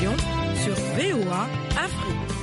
décision sur VOA Afrique.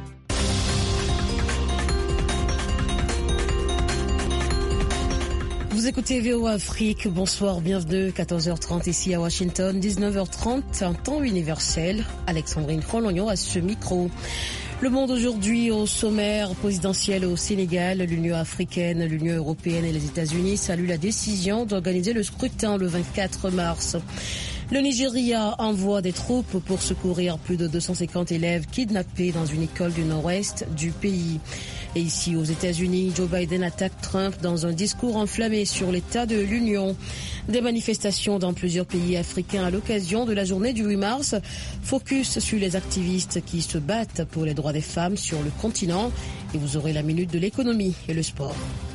Vous écoutez VOA Afrique, bonsoir, bienvenue, 14h30 ici à Washington, 19h30 en temps universel. Alexandrine Rolognon à ce micro. Le monde aujourd'hui au sommaire présidentiel au Sénégal, l'Union africaine, l'Union européenne et les États-Unis saluent la décision d'organiser le scrutin le 24 mars. Le Nigeria envoie des troupes pour secourir plus de 250 élèves kidnappés dans une école du nord-ouest du pays. Et ici aux États-Unis, Joe Biden attaque Trump dans un discours enflammé sur l'état de l'Union. Des manifestations dans plusieurs pays africains à l'occasion de la journée du 8 mars. Focus sur les activistes qui se battent pour les droits des femmes sur le continent. Et vous aurez la minute de l'économie et le sport.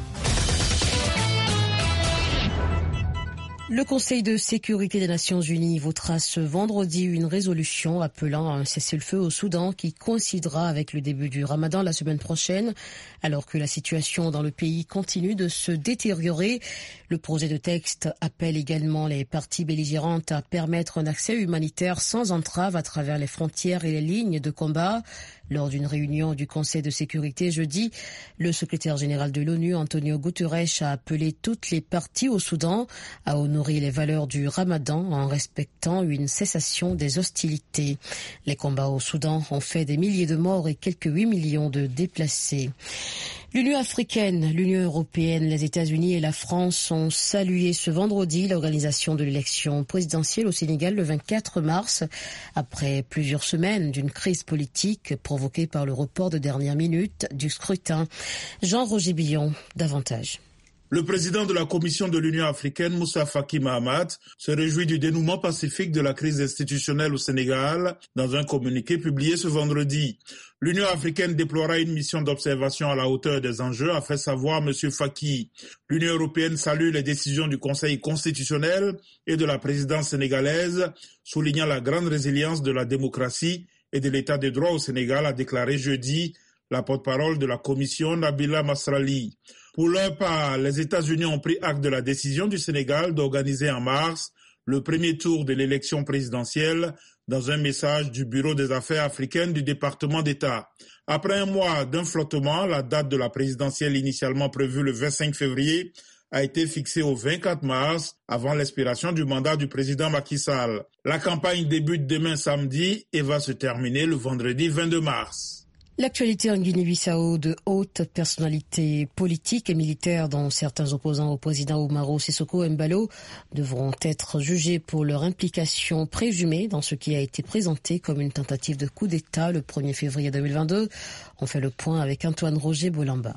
Le Conseil de sécurité des Nations Unies votera ce vendredi une résolution appelant à un cessez-le-feu au Soudan qui coïncidera avec le début du Ramadan la semaine prochaine. Alors que la situation dans le pays continue de se détériorer, le projet de texte appelle également les parties belligérantes à permettre un accès humanitaire sans entrave à travers les frontières et les lignes de combat. Lors d'une réunion du Conseil de sécurité jeudi, le secrétaire général de l'ONU, Antonio Guterres, a appelé toutes les parties au Soudan à honorer les valeurs du Ramadan en respectant une cessation des hostilités. Les combats au Soudan ont fait des milliers de morts et quelques 8 millions de déplacés. L'Union africaine, l'Union européenne, les États-Unis et la France ont salué ce vendredi l'organisation de l'élection présidentielle au Sénégal le 24 mars, après plusieurs semaines d'une crise politique provoquée par le report de dernière minute du scrutin. Jean-Roger Billon, davantage. Le président de la Commission de l'Union africaine, Moussa Faki Mahamat, se réjouit du dénouement pacifique de la crise institutionnelle au Sénégal dans un communiqué publié ce vendredi. L'Union africaine déploiera une mission d'observation à la hauteur des enjeux, a fait savoir M. Faki. L'Union européenne salue les décisions du Conseil constitutionnel et de la présidence sénégalaise, soulignant la grande résilience de la démocratie et de l'état de droit au Sénégal, a déclaré jeudi la porte-parole de la Commission, Nabila Masrali. Pour leur part, les États-Unis ont pris acte de la décision du Sénégal d'organiser en mars le premier tour de l'élection présidentielle dans un message du Bureau des affaires africaines du département d'État. Après un mois d'un flottement, la date de la présidentielle initialement prévue le 25 février a été fixée au 24 mars avant l'expiration du mandat du président Macky Sall. La campagne débute demain samedi et va se terminer le vendredi 22 mars. L'actualité en Guinée-Bissau, de hautes personnalités politiques et militaires, dont certains opposants au président Umaro Sissoko Embalo, devront être jugés pour leur implication présumée dans ce qui a été présenté comme une tentative de coup d'État le 1er février 2022. On fait le point avec Antoine Roger Bolamba.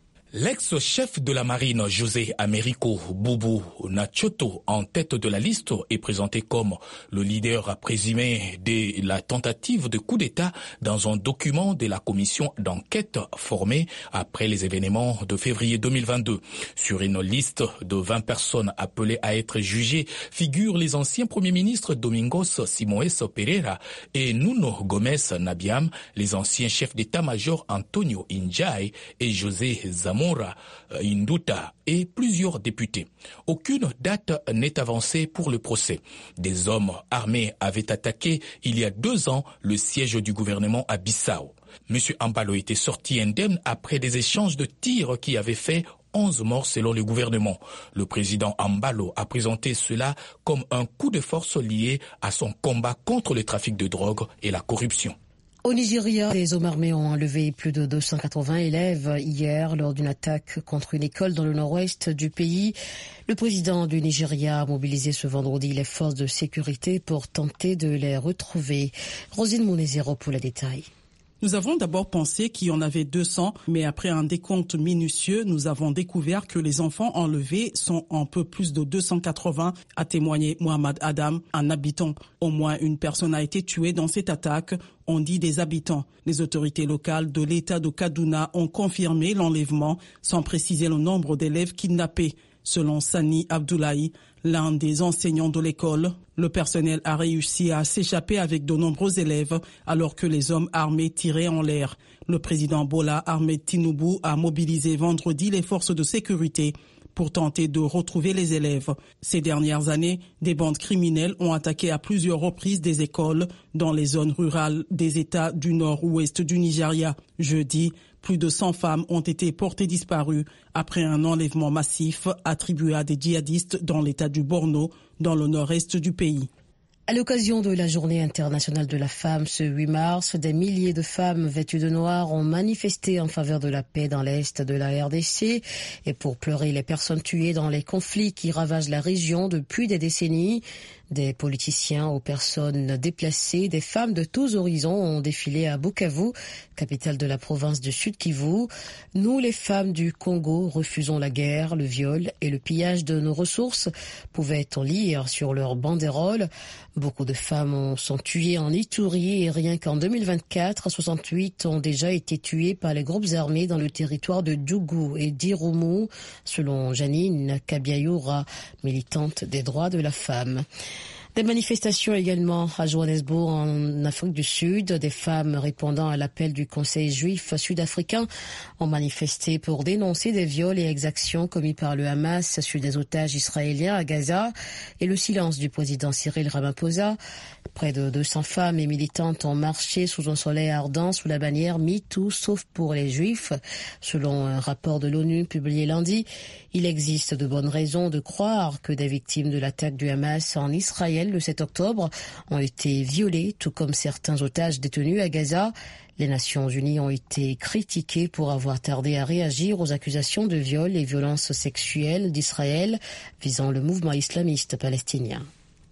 L'ex-chef de la marine José Américo Boubou Nachoto, en tête de la liste, est présenté comme le leader présumé de la tentative de coup d'État dans un document de la commission d'enquête formée après les événements de février 2022. Sur une liste de 20 personnes appelées à être jugées figurent les anciens premiers ministres Domingos Simoes Pereira et Nuno Gomes Nabiam, les anciens chefs d'état-major Antonio Injai et José Zamora Induta et plusieurs députés. Aucune date n'est avancée pour le procès. Des hommes armés avaient attaqué il y a 2 ans le siège du gouvernement à Bissau. M. Embalo était sorti indemne après des échanges de tirs qui avaient fait 11 morts selon le gouvernement. Le président Embalo a présenté cela comme un coup de force lié à son combat contre le trafic de drogue et la corruption. Au Nigeria, les hommes armés ont enlevé plus de 280 élèves hier lors d'une attaque contre une école dans le nord-ouest du pays. Le président du Nigeria a mobilisé ce vendredi les forces de sécurité pour tenter de les retrouver. Rosine Monezero pour les détails. Nous avons d'abord pensé qu'il y en avait 200, mais après un décompte minutieux, nous avons découvert que les enfants enlevés sont un peu plus de 280, a témoigné Mohamed Adam, un habitant. Au moins une personne a été tuée dans cette attaque, ont dit des habitants. Les autorités locales de l'État de Kaduna ont confirmé l'enlèvement sans préciser le nombre d'élèves kidnappés. Selon Sani Abdoulaye, l'un des enseignants de l'école, le personnel a réussi à s'échapper avec de nombreux élèves alors que les hommes armés tiraient en l'air. Le président Bola Ahmed Tinubu a mobilisé vendredi les forces de sécurité pour tenter de retrouver les élèves. Ces dernières années, des bandes criminelles ont attaqué à plusieurs reprises des écoles dans les zones rurales des États du nord-ouest du Nigeria. Jeudi, plus de 100 femmes ont été portées disparues après un enlèvement massif attribué à des djihadistes dans l'État du Borno, dans le nord-est du pays. À l'occasion de la Journée internationale de la femme ce 8 mars, des milliers de femmes vêtues de noir ont manifesté en faveur de la paix dans l'est de la RDC et pour pleurer les personnes tuées dans les conflits qui ravagent la région depuis des décennies. Des politiciens aux personnes déplacées, des femmes de tous horizons ont défilé à Bukavu, capitale de la province du Sud Kivu. Nous, les femmes du Congo, refusons la guerre, le viol et le pillage de nos ressources, pouvait-on lire sur leur banderole. Beaucoup de femmes sont tuées en Ituri et rien qu'en 2024, 68 ont déjà été tuées par les groupes armés dans le territoire de Djougou et d'Irumu, selon Janine Kabiayoura, militante des droits de la femme. Des manifestations également à Johannesburg, en Afrique du Sud. Des femmes répondant à l'appel du Conseil juif sud-africain ont manifesté pour dénoncer des viols et exactions commis par le Hamas sur des otages israéliens à Gaza et le silence du président Cyril Ramaphosa. Près de 200 femmes et militantes ont marché sous un soleil ardent sous la bannière MeToo, sauf pour les Juifs. Selon un rapport de l'ONU publié lundi, il existe de bonnes raisons de croire que des victimes de l'attaque du Hamas en Israël le 7 octobre ont été violées, tout comme certains otages détenus à Gaza. Les Nations Unies ont été critiquées pour avoir tardé à réagir aux accusations de viol et violences sexuelles d'Israël visant le mouvement islamiste palestinien.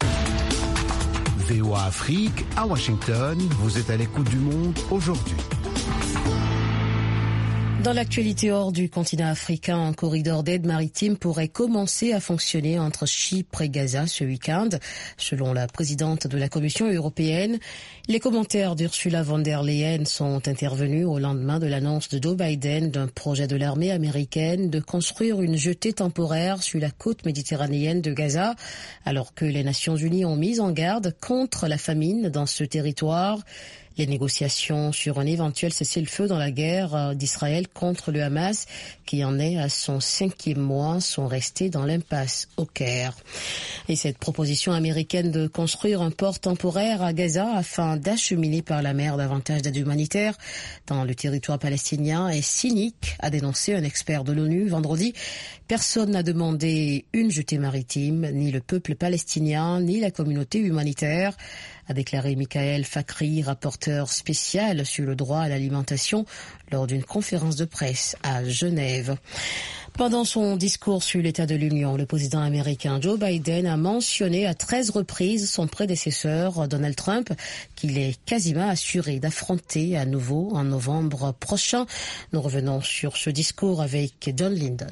VOA Afrique, à Washington, vous êtes à l'écoute du monde aujourd'hui. Dans l'actualité hors du continent africain, un corridor d'aide maritime pourrait commencer à fonctionner entre Chypre et Gaza ce week-end, selon la présidente de la Commission européenne. Les commentaires d'Ursula von der Leyen sont intervenus au lendemain de l'annonce de Joe Biden d'un projet de l'armée américaine de construire une jetée temporaire sur la côte méditerranéenne de Gaza, alors que les Nations Unies ont mis en garde contre la famine dans ce territoire. Les négociations sur un éventuel cessez-le-feu dans la guerre d'Israël contre le Hamas, qui en est à son 5e mois, sont restées dans l'impasse au Caire. Et cette proposition américaine de construire un port temporaire à Gaza afin d'acheminer par la mer davantage d'aide humanitaire dans le territoire palestinien est cynique, a dénoncé un expert de l'ONU vendredi. Personne n'a demandé une jetée maritime, ni le peuple palestinien, ni la communauté humanitaire, a déclaré Michael Fakhri, rapporteur spécial sur le droit à l'alimentation, lors d'une conférence de presse à Genève. Pendant son discours sur l'état de l'Union, le président américain Joe Biden a mentionné à 13 reprises son prédécesseur Donald Trump, qu'il est quasiment assuré d'affronter à nouveau en novembre prochain. Nous revenons sur ce discours avec John Lyndon.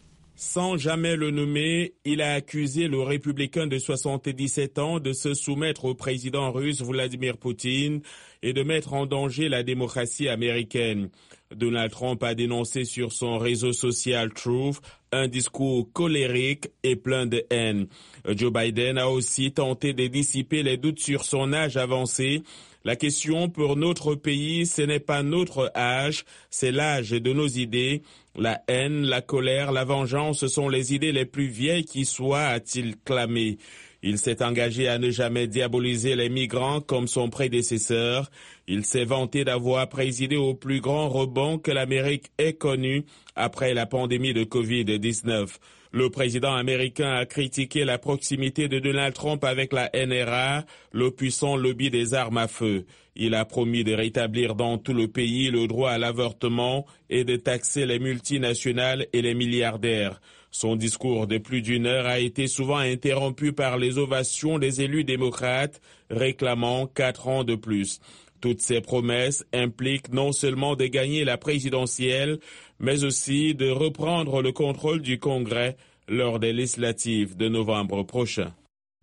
Sans jamais le nommer, il a accusé le républicain de 77 ans de se soumettre au président russe Vladimir Poutine et de mettre en danger la démocratie américaine. Donald Trump a dénoncé sur son réseau social Truth un discours colérique et plein de haine. Joe Biden a aussi tenté de dissiper les doutes sur son âge avancé. La question pour notre pays, ce n'est pas notre âge, c'est l'âge de nos idées. La haine, la colère, la vengeance sont les idées les plus vieilles qui soient, a-t-il clamé. Il s'est engagé à ne jamais diaboliser les migrants comme son prédécesseur. Il s'est vanté d'avoir présidé au plus grand rebond que l'Amérique ait connu après la pandémie de Covid-19. Le président américain a critiqué la proximité de Donald Trump avec la NRA, le puissant lobby des armes à feu. Il a promis de rétablir dans tout le pays le droit à l'avortement et de taxer les multinationales et les milliardaires. Son discours de plus d'une heure a été souvent interrompu par les ovations des élus démocrates réclamant 4 ans de plus. Toutes ces promesses impliquent non seulement de gagner la présidentielle, mais aussi de reprendre le contrôle du Congrès lors des législatives de novembre prochain.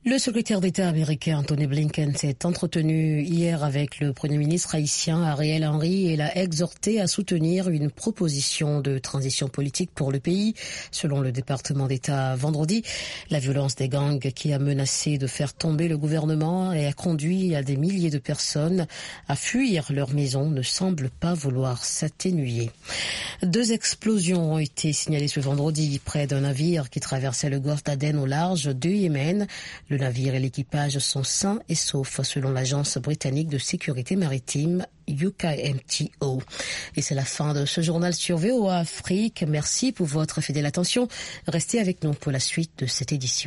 Le secrétaire d'État américain Antony Blinken s'est entretenu hier avec le Premier ministre haïtien Ariel Henry et l'a exhorté à soutenir une proposition de transition politique pour le pays. Selon le département d'État vendredi, la violence des gangs qui a menacé de faire tomber le gouvernement et a conduit à des milliers de personnes à fuir leur maison ne semble pas vouloir s'atténuer. 2 explosions ont été signalées ce vendredi près d'un navire qui traversait le golfe d'Aden au large du Yémen. Le navire et l'équipage sont sains et saufs selon l'agence britannique de sécurité maritime UKMTO. Et c'est la fin de ce journal sur VOA Afrique. Merci pour votre fidèle attention. Restez avec nous pour la suite de cette édition.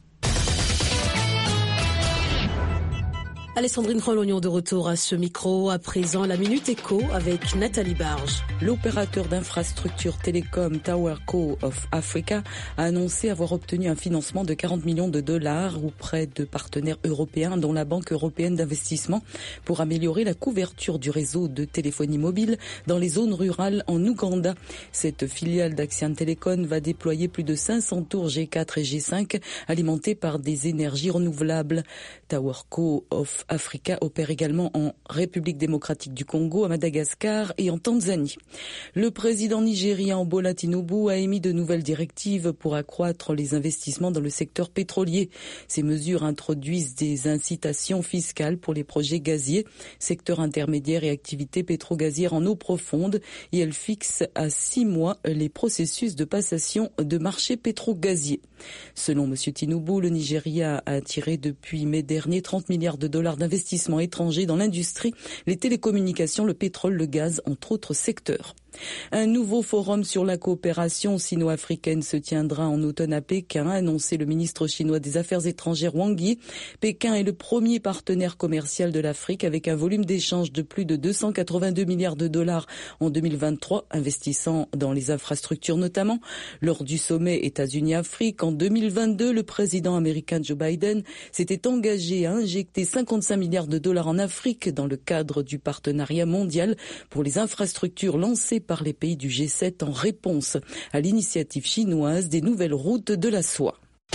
Alessandrine Rolognon de retour à ce micro. À présent, la Minute Éco avec Nathalie Barge. L'opérateur d'infrastructure télécom TowerCo of Africa a annoncé avoir obtenu un financement de 40 millions de dollars auprès de partenaires européens, dont la Banque européenne d'investissement, pour améliorer la couverture du réseau de téléphonie mobile dans les zones rurales en Ouganda. Cette filiale d'Axian Telecom va déployer plus de 500 tours G4 et G5 alimentées par des énergies renouvelables. TowerCo of Africa opère également en République démocratique du Congo, à Madagascar et en Tanzanie. Le président nigérian Bola Tinubu a émis de nouvelles directives pour accroître les investissements dans le secteur pétrolier. Ces mesures introduisent des incitations fiscales pour les projets gaziers, secteur intermédiaire et activités pétrogazières en eau profonde, et elles fixent à 6 mois les processus de passation de marché pétrogazier. Selon M. Tinubu, le Nigeria a attiré depuis mai dernier 30 milliards de dollars d'investissements étrangers dans l'industrie, les télécommunications, le pétrole, le gaz, entre autres secteurs. Un nouveau forum sur la coopération sino-africaine se tiendra en automne à Pékin, a annoncé le ministre chinois des Affaires étrangères Wang Yi. Pékin est le premier partenaire commercial de l'Afrique avec un volume d'échange de plus de 282 milliards de dollars en 2023, investissant dans les infrastructures notamment. Lors du sommet États-Unis-Afrique en 2022, le président américain Joe Biden s'était engagé à injecter 55 milliards de dollars en Afrique dans le cadre du partenariat mondial pour les infrastructures lancées par les pays du G7 en réponse à l'initiative chinoise des nouvelles routes de la soie.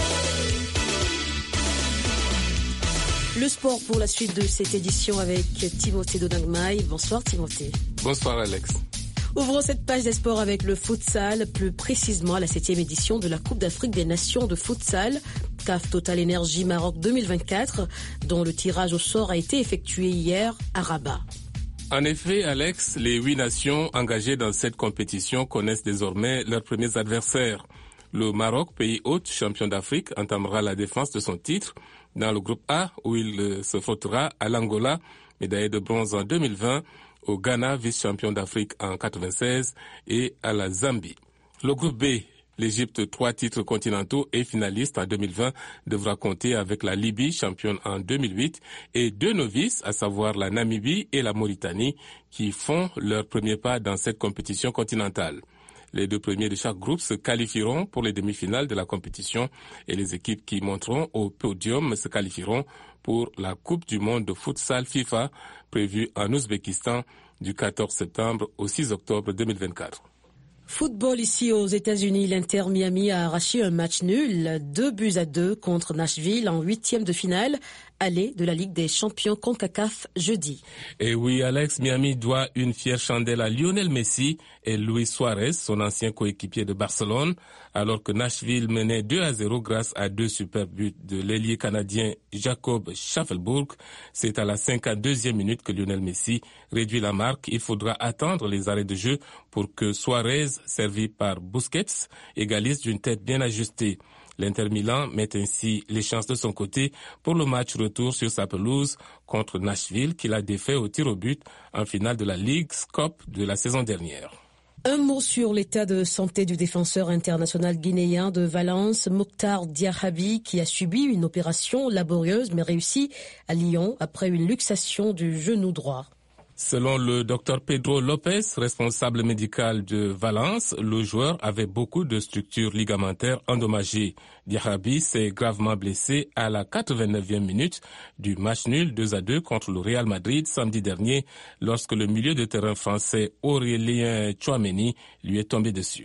Le sport pour la suite de cette édition avec Timothée Dodangmaï. Bonsoir Timothée. Bonsoir Alex. Ouvrons cette page des sports avec le futsal, plus précisément la 7e édition de la Coupe d'Afrique des Nations de futsal, CAF Total Energy Maroc 2024, dont le tirage au sort a été effectué hier à Rabat. En effet, Alex, les 8 nations engagées dans cette compétition connaissent désormais leurs premiers adversaires. Le Maroc, pays hôte, champion d'Afrique, entamera la défense de son titre dans le groupe A, où il se frottera à l'Angola, médaillé de bronze en 2020, au Ghana, vice-champion d'Afrique en 96, et à la Zambie. Le groupe B, l'Égypte, 3 titres continentaux et finaliste en 2020, devra compter avec la Libye, championne en 2008, et 2 novices, à savoir la Namibie et la Mauritanie, qui font leur premier pas dans cette compétition continentale. Les 2 premiers de chaque groupe se qualifieront pour les demi-finales de la compétition et les équipes qui monteront au podium se qualifieront pour la Coupe du monde de futsal FIFA prévue en Ouzbékistan du 14 septembre au 6 octobre 2024. Football ici aux États-Unis, l'Inter Miami a arraché un match nul, 2-2 contre Nashville en 8e de finale, aller de la Ligue des champions CONCACAF jeudi. Et oui, Alex, Miami doit une fière chandelle à Lionel Messi et Luis Suarez, son ancien coéquipier de Barcelone, alors que Nashville menait 2-0 grâce à 2 super buts de l'ailier canadien Jacob Schaffelburg. C'est à la 52e minute que Lionel Messi réduit la marque. Il faudra attendre les arrêts de jeu pour que Suarez, servi par Busquets, égalise d'une tête bien ajustée. L'Inter Milan met ainsi les chances de son côté pour le match retour sur sa pelouse contre Nashville, qu'il a défait au tir au but en finale de la Ligue Cup de la saison dernière. Un mot sur l'état de santé du défenseur international guinéen de Valence, Mokhtar Diakhaby, qui a subi une opération laborieuse mais réussie à Lyon après une luxation du genou droit. Selon le Dr Pedro Lopez, responsable médical de Valence, le joueur avait beaucoup de structures ligamentaires endommagées. Diakhaby s'est gravement blessé à la 89e minute du match nul 2-2 contre le Real Madrid samedi dernier, lorsque le milieu de terrain français Aurélien Tchouaméni lui est tombé dessus.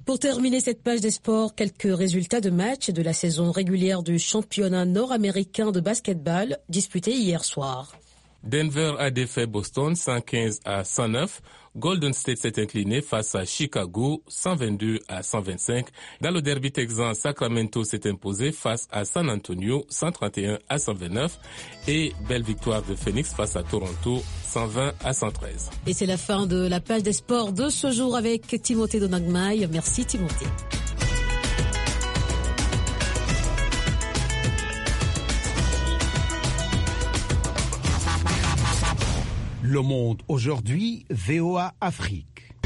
Pour terminer cette page des sports, quelques résultats de matchs de la saison régulière du championnat nord-américain de basketball disputé hier soir. Denver a défait Boston 115 à 109. Golden State s'est incliné face à Chicago 122 à 125. Dans le derby texan, Sacramento s'est imposé face à San Antonio 131 à 129. Et belle victoire de Phoenix face à Toronto 120 à 113. Et c'est la fin de la page des sports de ce jour avec Timothée Donagmaï. Merci Timothée. Le Monde aujourd'hui, VOA Afrique.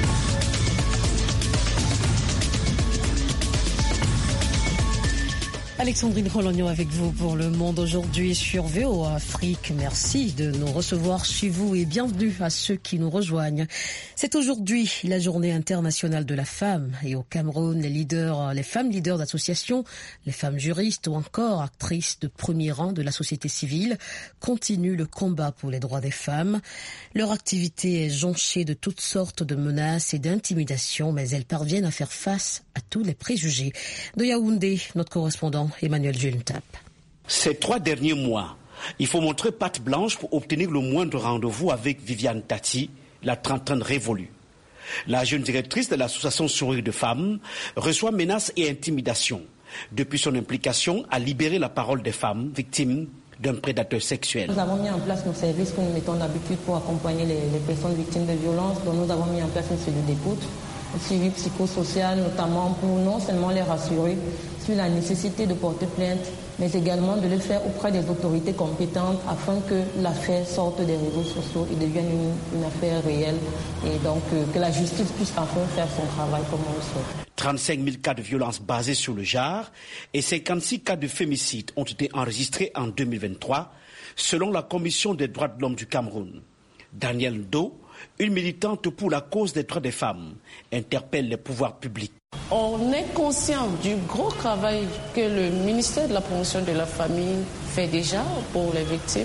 Alexandrine Rologno avec vous pour Le Monde aujourd'hui sur VOA Afrique. Merci de nous recevoir chez vous et bienvenue à ceux qui nous rejoignent. C'est aujourd'hui la journée internationale de la femme et au Cameroun, les femmes leaders d'associations, les femmes juristes ou encore actrices de premier rang de la société civile continuent le combat pour les droits des femmes. Leur activité est jonchée de toutes sortes de menaces et d'intimidations, mais elles parviennent à faire face à tous les préjugés. De Yaoundé, notre correspondant Emmanuel Juntap. Ces 3 derniers mois, il faut montrer patte blanche pour obtenir le moindre rendez-vous avec Viviane Tati, la trentaine révolue. La jeune directrice de l'association Sourire de femmes reçoit menaces et intimidations depuis son implication à libérer la parole des femmes victimes d'un prédateur sexuel. Nous avons mis en place nos services que nous mettons d'habitude pour accompagner les personnes victimes de violences. Donc nous avons mis en place une cellule d'écoute, un suivi psychosocial, notamment pour non seulement les rassurer sur la nécessité de porter plainte, mais également de le faire auprès des autorités compétentes afin que l'affaire sorte des réseaux sociaux et devienne une affaire réelle et donc que la justice puisse enfin faire son travail comme on le souhaite. 35 000 cas de violence basés sur le genre et 56 cas de fémicide ont été enregistrés en 2023, selon la Commission des droits de l'homme du Cameroun. Danielle Do, une militante pour la cause des droits des femmes, interpelle les pouvoirs publics. On est conscient du gros travail que le ministère de la promotion de la famille fait déjà pour les victimes.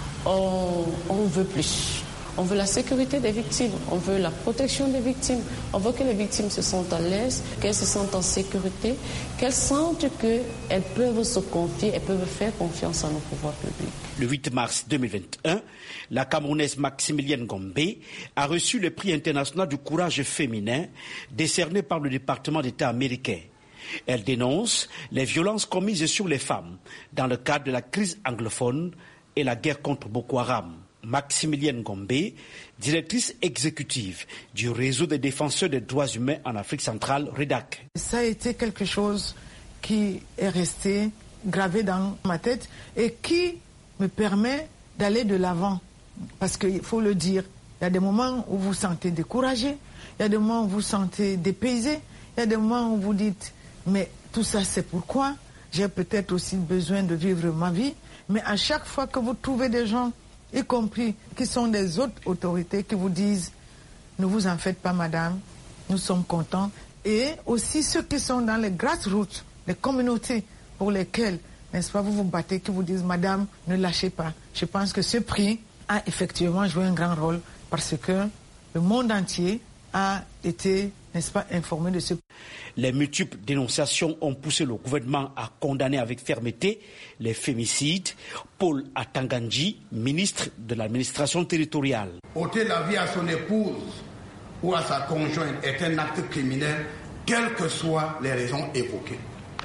On veut plus. On veut la sécurité des victimes, on veut la protection des victimes, on veut que les victimes se sentent à l'aise, qu'elles se sentent en sécurité, qu'elles sentent qu'elles peuvent se confier, elles peuvent faire confiance à nos pouvoirs publics. Le 8 mars 2021, la Camerounaise Maximilienne Gombe a reçu le prix international du courage féminin décerné par le département d'État américain. Elle dénonce les violences commises sur les femmes dans le cadre de la crise anglophone et la guerre contre Boko Haram. Maximilienne Gombe, directrice exécutive du réseau des défenseurs des droits humains en Afrique centrale, REDAC. Ça a été quelque chose qui est resté gravé dans ma tête et qui me permet d'aller de l'avant. Parce qu'il faut le dire, il y a des moments où vous vous sentez découragé, il y a des moments où vous vous sentez dépaysé, il y a des moments où vous dites, mais tout ça c'est pourquoi j'ai peut-être aussi besoin de vivre ma vie. Mais à chaque fois que vous trouvez des gens, y compris qui sont des autres autorités qui vous disent « Ne vous en faites pas, madame, nous sommes contents ». Et aussi ceux qui sont dans les grassroots, les communautés pour lesquelles, n'est-ce pas, vous vous battez, qui vous disent « Madame, ne lâchez pas ». Je pense que ce prix a effectivement joué un grand rôle parce que le monde entier a été, n'est-ce pas, informé de ce prix. Les multiples dénonciations ont poussé le gouvernement à condamner avec fermeté les fémicides. Paul Atangandji, ministre de l'administration territoriale. Ôter la vie à son épouse ou à sa conjointe est un acte criminel, quelles que soient les raisons évoquées.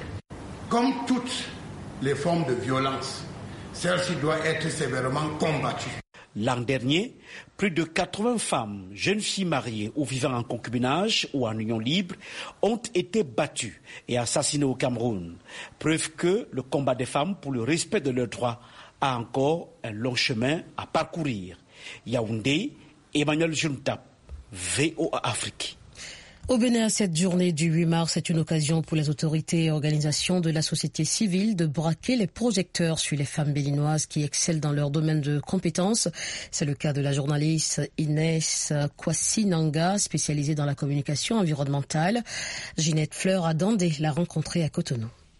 Comme toutes les formes de violence, celle-ci doit être sévèrement combattue. L'an dernier, plus de 80 femmes, jeunes filles mariées ou vivant en concubinage ou en union libre ont été battues et assassinées au Cameroun. Preuve que le combat des femmes pour le respect de leurs droits a encore un long chemin à parcourir. Yaoundé, Emmanuel Juntap, VOA Afrique. Au Bénin, cette journée du 8 mars est une occasion pour les autorités et organisations de la société civile de braquer les projecteurs sur les femmes béninoises qui excellent dans leur domaine de compétences. C'est le cas de la journaliste Inès Kwasi-Nanga, spécialisée dans la communication environnementale. Ginette Fleur a Dandé l'a rencontrée à Cotonou.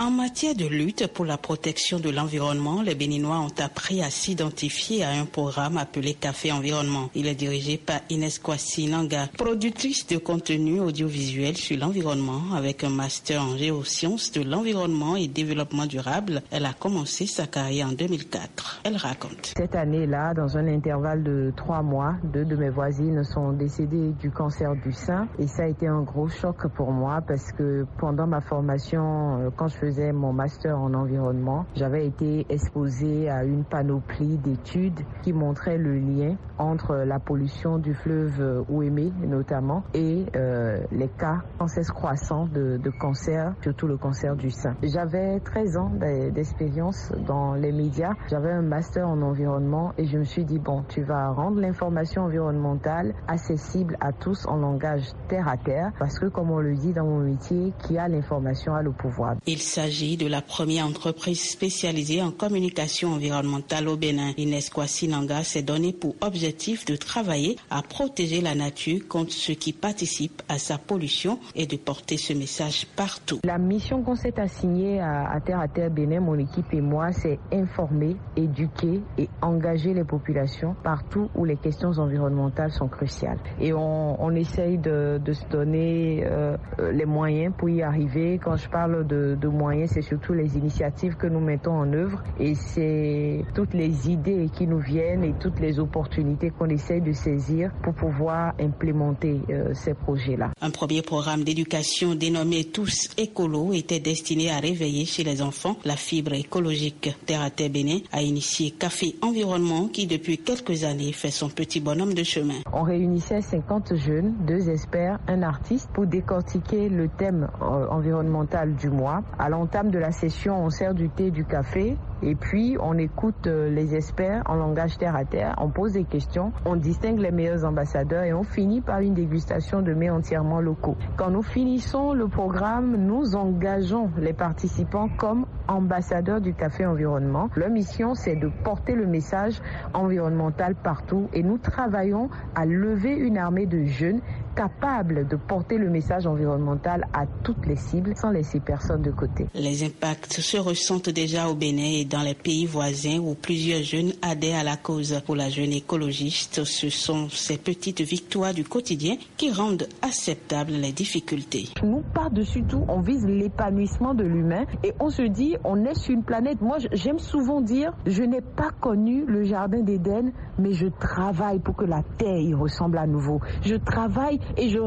En matière de lutte pour la protection de l'environnement, les Béninois ont appris à s'identifier à un programme appelé Café Environnement. Il est dirigé par Inès Kwasi Nanga, productrice de contenu audiovisuel sur l'environnement avec un master en géosciences de l'environnement et développement durable. Elle a commencé sa carrière en 2004. Elle raconte. Cette année-là, dans un intervalle de 3 mois, 2 de mes voisines sont décédées du cancer du sein et ça a été un gros choc pour moi parce que pendant ma formation, quand je faisais mon master en environnement, j'avais été exposée à une panoplie d'études qui montraient le lien entre la pollution du fleuve Ouémé notamment et les cas sans cesse croissants de cancer, surtout le cancer du sein. J'avais 13 ans d'expérience dans les médias, j'avais un master en environnement et je me suis dit bon, tu vas rendre l'information environnementale accessible à tous en langage terre à terre parce que comme on le dit dans mon métier, qui a l'information a le pouvoir. Il s'agit de la première entreprise spécialisée en communication environnementale au Bénin. Inès Kwasi Nanga s'est donné pour objectif de travailler à protéger la nature contre ceux qui participent à sa pollution et de porter ce message partout. La mission qu'on s'est assignée à Terre Bénin, mon équipe et moi, c'est informer, éduquer et engager les populations partout où les questions environnementales sont cruciales. Et on essaye de se donner les moyens pour y arriver. Quand je parle de moyens, c'est surtout les initiatives que nous mettons en œuvre et c'est toutes les idées qui nous viennent et toutes les opportunités qu'on essaye de saisir pour pouvoir implémenter ces projets-là. Un premier programme d'éducation dénommé Tous Écolo était destiné à réveiller chez les enfants la fibre écologique. Terre à Terre Bénin a initié Café Environnement qui depuis quelques années fait son petit bonhomme de chemin. On réunissait 50 jeunes, 2 experts, un artiste pour décortiquer le thème environnemental du mois. À l'entame de la session, on sert du thé, du café et puis on écoute les experts en langage terre à terre, on pose des questions, on distingue les meilleurs ambassadeurs et on finit par une dégustation de mets entièrement locaux. Quand nous finissons le programme, nous engageons les participants comme ambassadeurs du Café Environnement. Leur mission, c'est de porter le message environnemental partout et nous travaillons à lever une armée de jeunes capables de porter le message environnemental à toutes les cibles sans laisser personne de côté. Les impacts se ressentent déjà au Bénin et dans les pays voisins où plusieurs jeunes adhèrent à la cause. Pour la jeune écologiste, ce sont ces petites victoires du quotidien qui rendent acceptables les difficultés. Nous, par-dessus tout, on vise l'épanouissement de l'humain et on se dit, on est sur une planète. Moi, j'aime souvent dire, je n'ai pas connu le jardin d'Éden, mais je travaille pour que la terre y ressemble à nouveau. Je travaille et je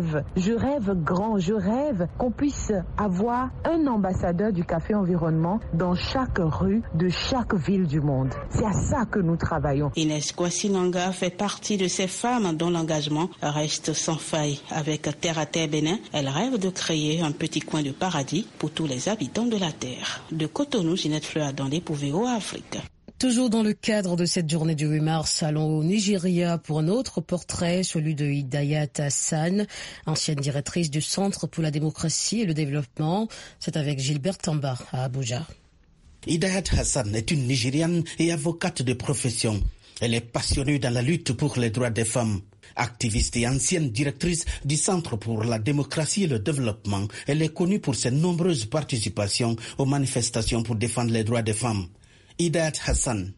rêve grand, je rêve qu'on puisse avoir un ambassadeur du Café Environnement dans chaque rue de chaque ville du monde. C'est à ça que nous travaillons. Inès Kwasi Nanga fait partie de ces femmes dont l'engagement reste sans faille. Avec Terre à Terre Bénin, elle rêve de créer un petit coin de paradis pour tous les habitants de la Terre. De Cotonou, Ginette Fleur-Adandé pour VOA Afrique. Toujours dans le cadre de cette journée du 8 mars, allons au Nigeria pour un autre portrait, celui de Hidayat Hassan, ancienne directrice du Centre pour la démocratie et le développement. C'est avec Gilbert Tamba à Abuja. Hidayat Hassan est une Nigériane et avocate de profession. Elle est passionnée dans la lutte pour les droits des femmes. Activiste et ancienne directrice du Centre pour la démocratie et le développement, elle est connue pour ses nombreuses participations aux manifestations pour défendre les droits des femmes. Hidayat Hassan.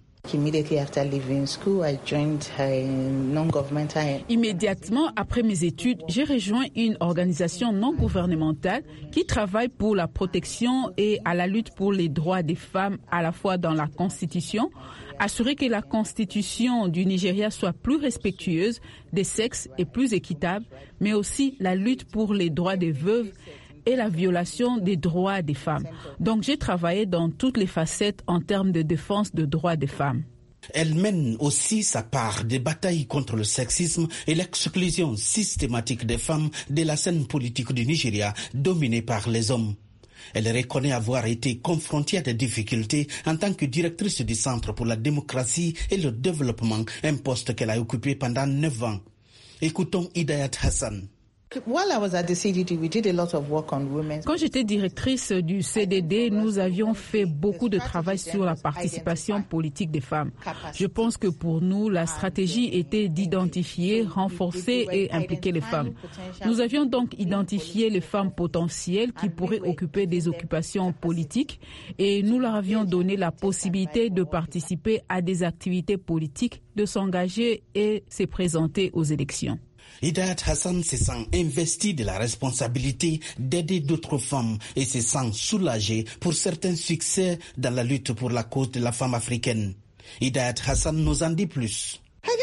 Immédiatement après mes études, j'ai rejoint une organisation non gouvernementale qui travaille pour la protection et à la lutte pour les droits des femmes à la fois dans la Constitution, assurer que la Constitution du Nigeria soit plus respectueuse des sexes et plus équitable, mais aussi la lutte pour les droits des veuves et la violation des droits des femmes. Donc j'ai travaillé dans toutes les facettes en termes de défense des droits des femmes. Elle mène aussi sa part des batailles contre le sexisme et l'exclusion systématique des femmes de la scène politique du Nigeria dominée par les hommes. Elle reconnaît avoir été confrontée à des difficultés en tant que directrice du Centre pour la démocratie et le développement, un poste qu'elle a occupé pendant 9 ans. Écoutons Hidayat Hassan. Quand j'étais directrice du CDD, nous avions fait beaucoup de travail sur la participation politique des femmes. Je pense que pour nous, la stratégie était d'identifier, renforcer et impliquer les femmes. Nous avions donc identifié les femmes potentielles qui pourraient occuper des occupations politiques et nous leur avions donné la possibilité de participer à des activités politiques, de s'engager et se présenter aux élections. Hidayat Hassan se sent investi de la responsabilité d'aider d'autres femmes et se sent soulagé pour certains succès dans la lutte pour la cause de la femme africaine. Hidayat Hassan nous en dit plus.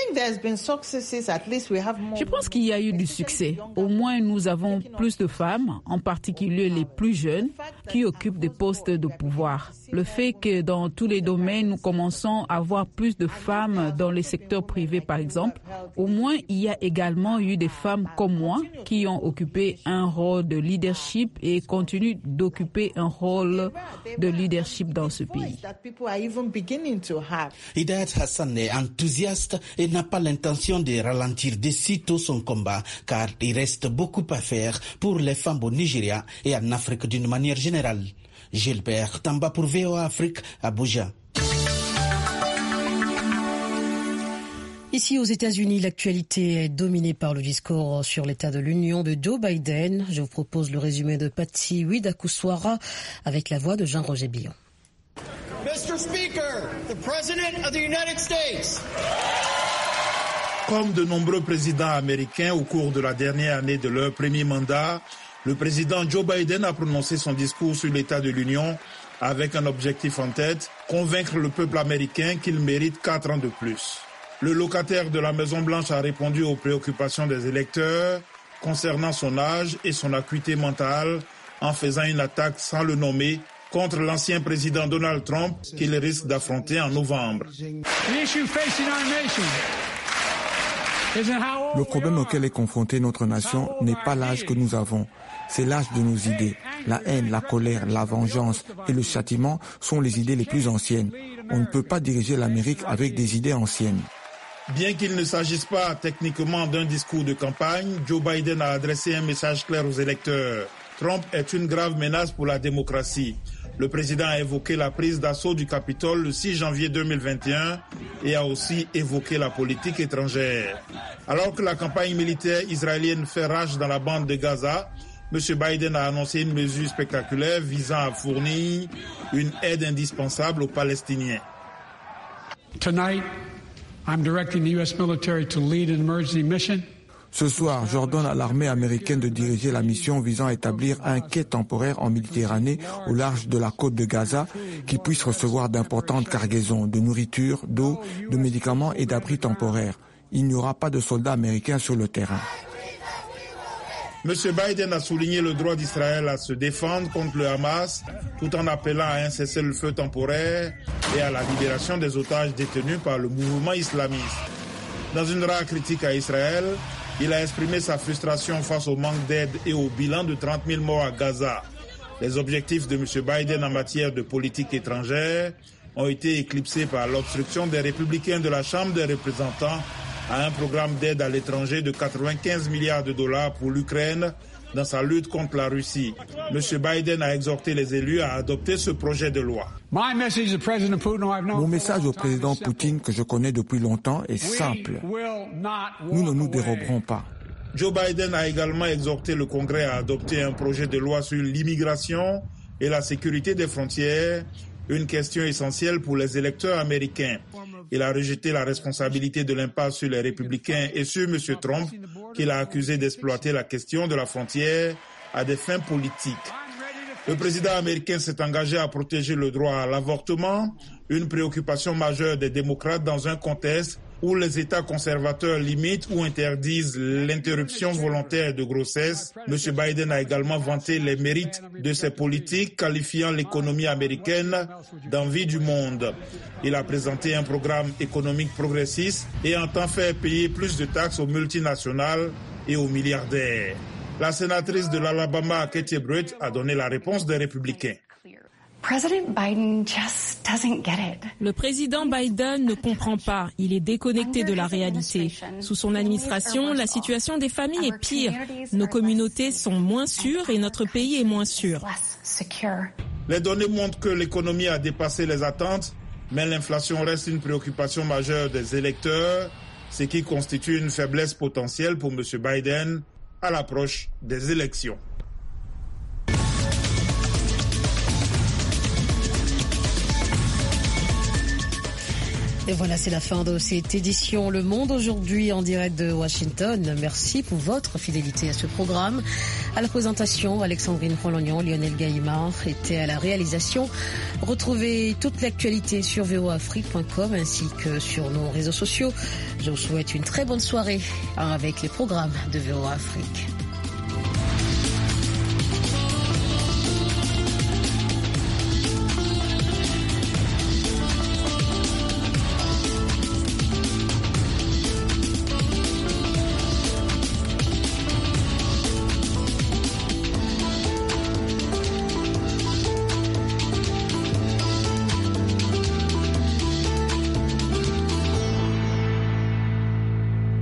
Je pense qu'il y a eu du succès. Au moins, nous avons plus de femmes, en particulier les plus jeunes, qui occupent des postes de pouvoir. Le fait que dans tous les domaines, nous commençons à avoir plus de femmes dans les secteurs privés, par exemple, au moins, il y a également eu des femmes comme moi qui ont occupé un rôle de leadership et continuent d'occuper un rôle de leadership dans ce pays. Hidayat Hassan est enthousiaste et n'a pas l'intention de ralentir de sitôt son combat, car il reste beaucoup à faire pour les femmes au Nigeria et en Afrique d'une manière générale. Gilbert Tamba pour VOA Afrique, Abuja. Ici aux États-Unis, l'actualité est dominée par le discours sur l'état de l'Union de Joe Biden. Je vous propose le résumé de Patsy Widakuswara avec la voix de Jean-Roger Billon. Mr. Speaker, the President of the United States. Comme de nombreux présidents américains au cours de la dernière année de leur premier mandat, le président Joe Biden a prononcé son discours sur l'état de l'Union avec un objectif en tête, convaincre le peuple américain qu'il mérite 4 ans de plus. Le locataire de la Maison-Blanche a répondu aux préoccupations des électeurs concernant son âge et son acuité mentale en faisant une attaque sans le nommer contre l'ancien président Donald Trump qu'il risque d'affronter en novembre. Le problème auquel est confrontée notre nation n'est pas l'âge que nous avons, c'est l'âge de nos idées. La haine, la colère, la vengeance et le châtiment sont les idées les plus anciennes. On ne peut pas diriger l'Amérique avec des idées anciennes. Bien qu'il ne s'agisse pas techniquement d'un discours de campagne, Joe Biden a adressé un message clair aux électeurs. Trump est une grave menace pour la démocratie. Le président a évoqué la prise d'assaut du Capitole le 6 janvier 2021 et a aussi évoqué la politique étrangère. Alors que la campagne militaire israélienne fait rage dans la bande de Gaza, M. Biden a annoncé une mesure spectaculaire visant à fournir une aide indispensable aux Palestiniens. Tonight, I'm directing the U.S. military to lead an emergency mission. Ce soir, j'ordonne à l'armée américaine de diriger la mission visant à établir un quai temporaire en Méditerranée au large de la côte de Gaza qui puisse recevoir d'importantes cargaisons de nourriture, d'eau, de médicaments et d'abris temporaires. Il n'y aura pas de soldats américains sur le terrain. M. Biden a souligné le droit d'Israël à se défendre contre le Hamas tout en appelant à un cessez-le-feu temporaire et à la libération des otages détenus par le mouvement islamiste. Dans une rare critique à Israël, il a exprimé sa frustration face au manque d'aide et au bilan de 30 000 morts à Gaza. Les objectifs de M. Biden en matière de politique étrangère ont été éclipsés par l'obstruction des républicains de la Chambre des représentants à un programme d'aide à l'étranger de 95 milliards de dollars pour l'Ukraine dans sa lutte contre la Russie. M. Biden a exhorté les élus à adopter ce projet de loi. Mon message au président Poutine, que je connais depuis longtemps, est simple. Nous ne nous déroberons pas. Joe Biden a également exhorté le Congrès à adopter un projet de loi sur l'immigration et la sécurité des frontières, une question essentielle pour les électeurs américains. Il a rejeté la responsabilité de l'impasse sur les républicains et sur M. Trump, qu'il a accusé d'exploiter la question de la frontière à des fins politiques. Le président américain s'est engagé à protéger le droit à l'avortement, une préoccupation majeure des démocrates dans un contexte où les États conservateurs limitent ou interdisent l'interruption volontaire de grossesse. M. Biden a également vanté les mérites de ses politiques, qualifiant l'économie américaine d'envie du monde. Il a présenté un programme économique progressiste et entend faire payer plus de taxes aux multinationales et aux milliardaires. La sénatrice de l'Alabama, Katie Britt, a donné la réponse des républicains. Le président Biden ne comprend pas. Il est déconnecté de la réalité. Sous son administration, la situation des familles est pire. Nos communautés sont moins sûres et notre pays est moins sûr. Les données montrent que l'économie a dépassé les attentes, mais l'inflation reste une préoccupation majeure des électeurs, ce qui constitue une faiblesse potentielle pour M. Biden à l'approche des élections. Et voilà, c'est la fin de cette édition Le Monde aujourd'hui en direct de Washington. Merci pour votre fidélité à ce programme. À la présentation, Alexandrine Rolognon, Lionel Gaïmard était à la réalisation. Retrouvez toute l'actualité sur voafrique.com ainsi que sur nos réseaux sociaux. Je vous souhaite une très bonne soirée avec les programmes de VOA Afrique.